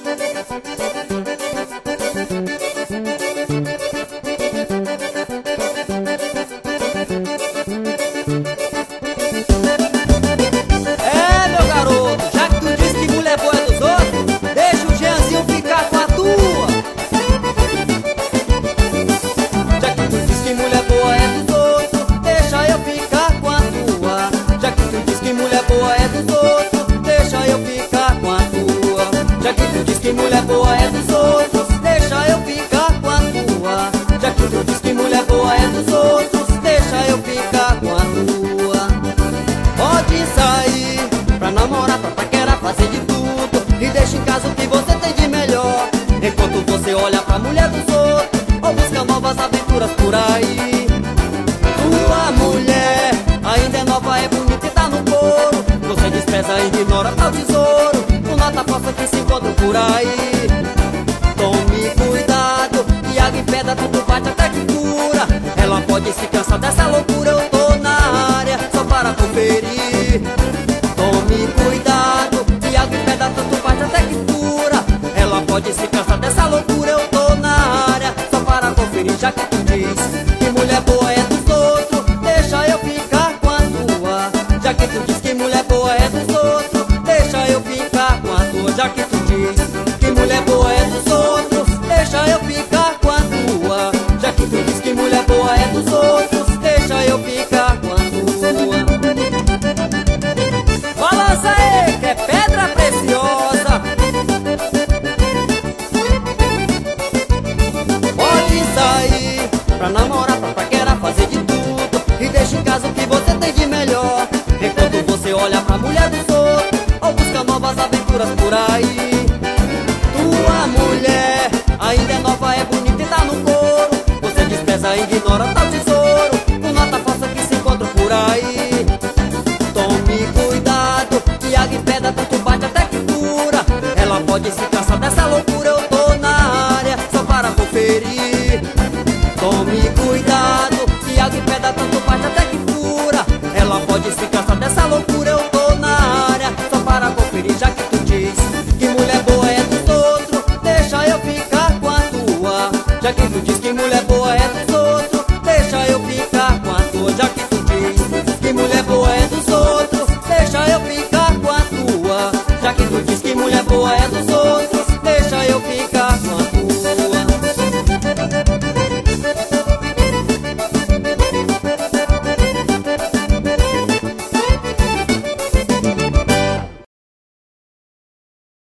É, meu garoto, já que tu diz que mulher boa é dos outros, deixa o Jeanzinho ficar com a tua. Já que tu diz que mulher boa é dos outros, deixa eu ficar com a tua. Já que tu diz que mulher boa é dos outros, deixa eu ficar com a tua. Já que tu diz que mulher boa é dos outros, deixa eu ficar com a tua. Já que tu diz que mulher boa é dos outros, deixa eu ficar com a tua. Pode sair pra namorar, pra paquera, fazer de tudo, e deixa em casa o que você tem de melhor, enquanto você olha pra mulher dos outros ou busca novas aventuras por aí. Tua mulher ainda é nova, é bonita e tá no couro, você despreza e ignora tal tesouro, o nota falsa que se encontra por aí. Tome cuidado, que água e pedra tudo bate até que cura. Ela pode se cansar dessa loucura, eu tô na área só para conferir. Tome cuidado, que água e pedra tudo bate até que cura. Ela pode se cansar dessa loucura, eu tô na área só para conferir. Já que tu diz que mulher boa é dos outros, deixa eu ficar com a tua. Já que tu diz que mulher boa é dos outros, deixa eu ficar com a tua. Já que tu diz que mulher boa é dos outros, deixa eu ficar com a tua. Já que tu diz que mulher boa é dos outros, deixa eu ficar com a tua. Balança aí, que é pedra preciosa. Pode sair pra namorar, pra paquera, fazer de tudo, e deixa em casa o que você tem de melhor, enquanto você olha pra mulher dos outros ou busca novas aventuras por aí. Tua mulher ainda é nova, é bonita e tá no couro, você despreza e ignora tal tesouro, com nota falsa que se encontra por aí. Tome cuidado, que água e pedra tanto bate até que cura. Ela pode se cansar dessa loucura, eu tô na área só para conferir. Tome cuidado, que água e pedra tanto bate até que cura. Ela pode se cansar dessa loucura, eu tô na área só para conferir. Já que tu diz que mulher boa é dos outros, deixa eu ficar com a tua. Já que tu diz que mulher boa é dos outros, deixa eu ficar com a tua. Já que tu diz que mulher boa é dos outros, deixa eu ficar com a tua. Já que tu diz que mulher boa é dos outros,